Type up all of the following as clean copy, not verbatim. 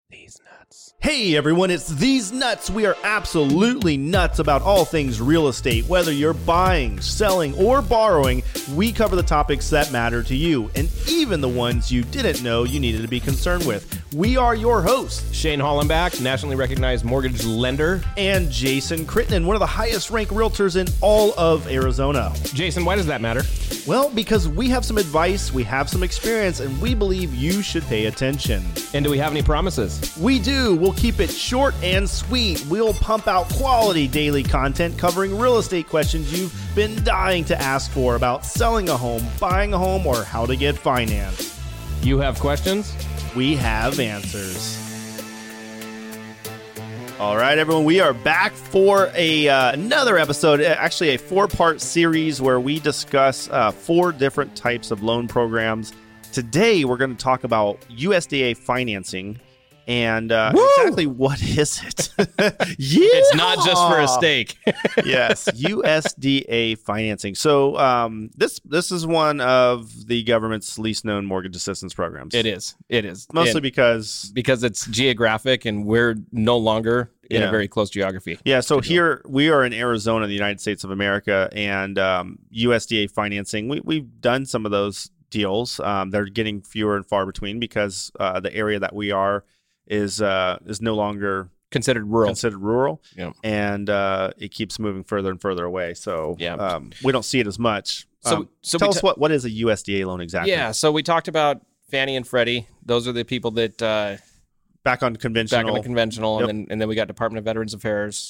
These nuts. Hey everyone, it's These Nuts. We are absolutely nuts about all things real estate. Whether you're buying, selling, or borrowing, we cover the topics that matter to you, and even the ones you didn't know you needed to be concerned with. We are your hosts, Shane Hollenbach, nationally recognized mortgage lender. And Jason Crittenden, one of the highest ranked realtors in all of Arizona. Jason, why does that matter? Well, because we have some advice, we have some experience, and we believe you should pay attention. And do we have any promises? We do. We'll keep it short and sweet. We'll pump out quality daily content covering real estate questions you've been dying to ask for about selling a home, buying a home, or how to get financed. You have questions? We have answers. All right, everyone, we are back for another episode, actually a 4-part series where we discuss 4 different types of loan programs. Today, we're going to talk about USDA financing. And exactly what is it? Yeah, it's not just for a steak. Yes, USDA financing. So this is one of the government's least known mortgage assistance programs. It is. Mostly because it's geographic and we're no longer in a very close geography. Yeah, so here we are in Arizona, the United States of America, and USDA financing, we've done some of those deals. They're getting fewer and far between because the area that we are is no longer considered rural. Yeah. And it keeps moving further and further away. So yeah. We don't see it as much. So tell us what is a USDA loan exactly? Yeah, so we talked about Fannie and Freddie. Those are the people that back on the conventional, yep. and then we got Department of Veterans Affairs.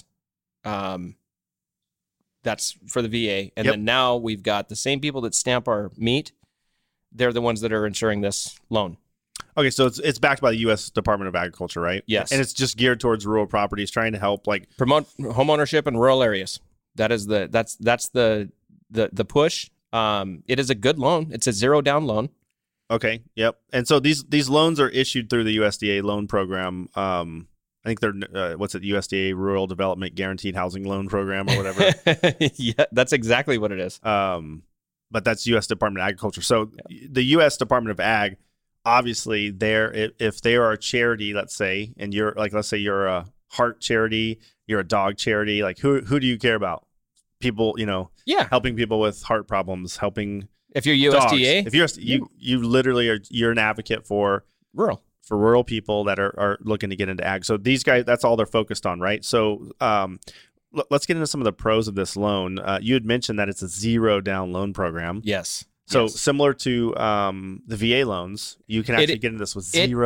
That's for the VA, and yep. then now we've got the same people that stamp our meat. They're the ones that are insuring this loan. Okay, so it's backed by the U.S. Department of Agriculture, right? Yes. And it's just geared towards rural properties, trying to help promote homeownership in rural areas. That's the push. It is a good loan. It's a 0 down loan. Okay. Yep. And so these loans are issued through the USDA loan program. I think they're USDA Rural Development Guaranteed Housing Loan Program or whatever. Yeah, that's exactly what it is. But that's U.S. Department of Agriculture. So the U.S. Department of Ag, obviously, if they are a charity, let's say, and let's say you're a heart charity, you're a dog charity, who do you care about? People, helping people with heart problems, helping. If you're USDA, dogs. If you're you literally you're an advocate for rural people that are looking to get into ag. So these guys, that's all they're focused on, right? So let's get into some of the pros of this loan. You had mentioned that it's a 0 down loan program. Yes. So similar to the VA loans, you can actually get into this with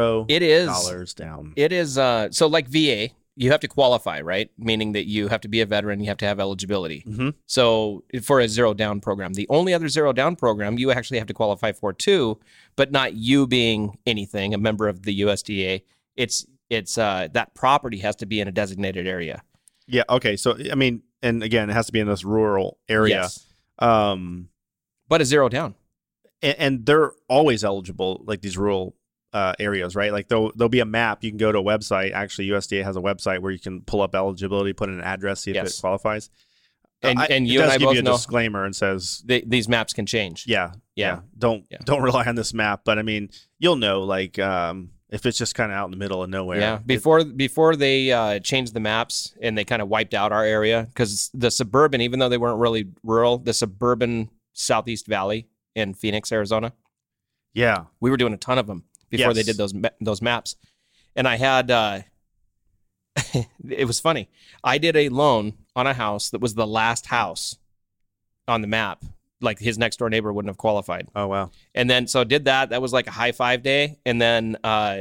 $0 down. It is so like VA, you have to qualify, right? Meaning that you have to be a veteran, you have to have eligibility. Mm-hmm. So for a 0 down program, the only other 0 down program you actually have to qualify for too, but not you being anything, a member of the USDA. It's that property has to be in a designated area. Yeah. Okay. So I mean, and again, it has to be in this rural area. Yes. But a 0 down. And they're always eligible, like these rural areas, right? Like there'll be a map. You can go to a website. Actually, USDA has a website where you can pull up eligibility, put in an address, see if it qualifies. And you it and I does give both you a know disclaimer and says these maps can change. Yeah. Don't rely on this map. But I mean, you'll know, if it's just kind of out in the middle of nowhere. Yeah. Before they changed the maps and they kind of wiped out our area, because the suburban, even though they weren't really rural, the suburban Southeast Valley in Phoenix, Arizona. Yeah. We were doing a ton of them before they did those maps. And I had, it was funny. I did a loan on a house that was the last house on the map. Like his next door neighbor wouldn't have qualified. Oh, wow. And then, so did that. That was like a high five day. And then,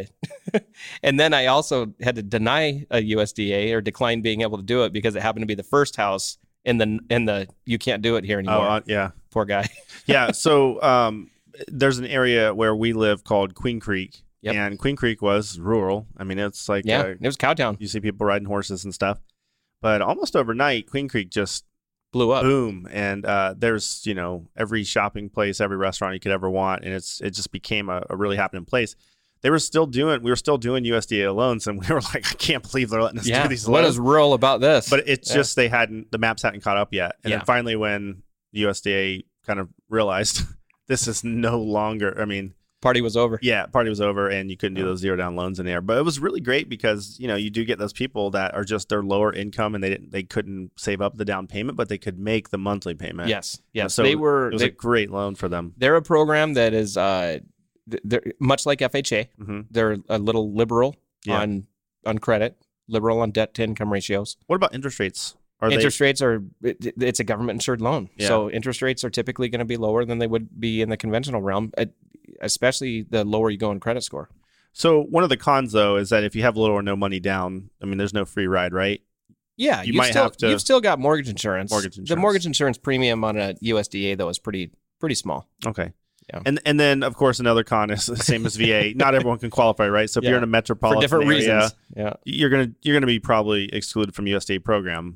and then I also had to deny a USDA or decline being able to do it because it happened to be the first house in the you can't do it here anymore. Oh, yeah. Poor guy. Yeah. So there's an area where we live called Queen Creek. Yep. And Queen Creek was rural. I mean, it's like it was cowtown. You see people riding horses and stuff. But almost overnight, Queen Creek just blew up. Boom. And there's, every shopping place, every restaurant you could ever want. And it just became a really happening place. We were still doing USDA loans, and we were like, I can't believe they're letting us do these loans. What is rural about this? But it's just the maps hadn't caught up yet. And then finally when USDA kind of realized this is no longer, Party was over. Yeah, party was over, and you couldn't do those 0 down loans in there. But it was really great because you do get those people that are just their lower income and they couldn't save up the down payment, but they could make the monthly payment. Yes. So it was a great loan for them. They're a program that is they're much like FHA. Mm-hmm. They're a little liberal on credit, liberal on debt to income ratios. What about interest rates? Rates are it's a government insured loan, so interest rates are typically going to be lower than they would be in the conventional realm, especially the lower you go in credit score. So one of the cons, though, is that if you have little or no money down, I mean, there's no free ride, right? Yeah, you've still got mortgage insurance. The mortgage insurance premium on a USDA though is pretty small. Okay. Yeah. And then of course another con is the same as VA. Not everyone can qualify, right? So if you're in a metropolitan for different area, reasons, you're gonna be probably excluded from USDA program.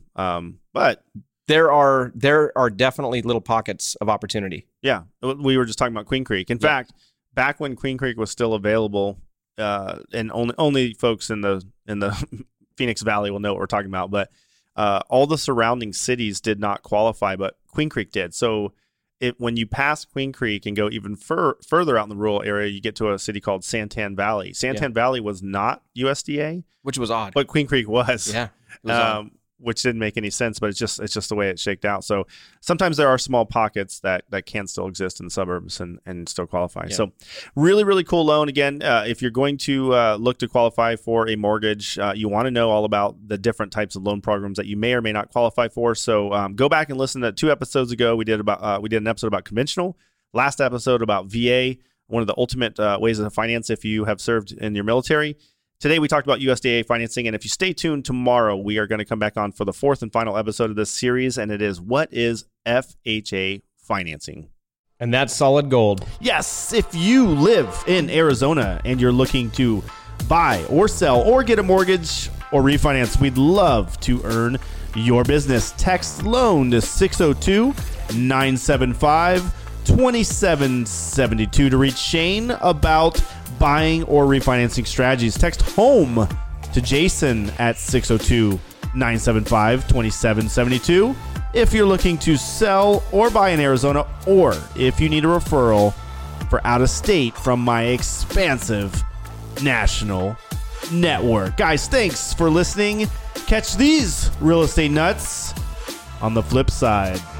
But there are definitely little pockets of opportunity. Yeah, we were just talking about Queen Creek. In fact, back when Queen Creek was still available, and only folks in the Phoenix Valley will know what we're talking about. But all the surrounding cities did not qualify, but Queen Creek did. So when you pass Queen Creek and go even further out in the rural area, you get to a city called Santan Valley. Santan Valley was not USDA, which was odd, but Queen Creek was. Yeah, it was odd. Which didn't make any sense, but it's just the way it shaked out. So sometimes there are small pockets that can still exist in the suburbs and still qualify. Yeah. So really, really cool loan. Again, if you're going to look to qualify for a mortgage, you want to know all about the different types of loan programs that you may or may not qualify for. So go back and listen to 2 episodes ago. We did an episode about conventional. Last episode about VA, one of the ultimate ways of finance if you have served in your military. Today, we talked about USDA financing, and if you stay tuned tomorrow, we are going to come back on for the 4th and final episode of this series, and it is, what is FHA financing? And that's solid gold. Yes, if you live in Arizona and you're looking to buy or sell or get a mortgage or refinance, we'd love to earn your business. Text LOAN to 602-975-2772 to reach Shane about buying or refinancing strategies. Text HOME to Jason at 602-975-2772 if you're looking to sell or buy in Arizona, or if you need a referral for out of state from my expansive national network. Guys, thanks for listening. Catch these real estate nuts on the flip side.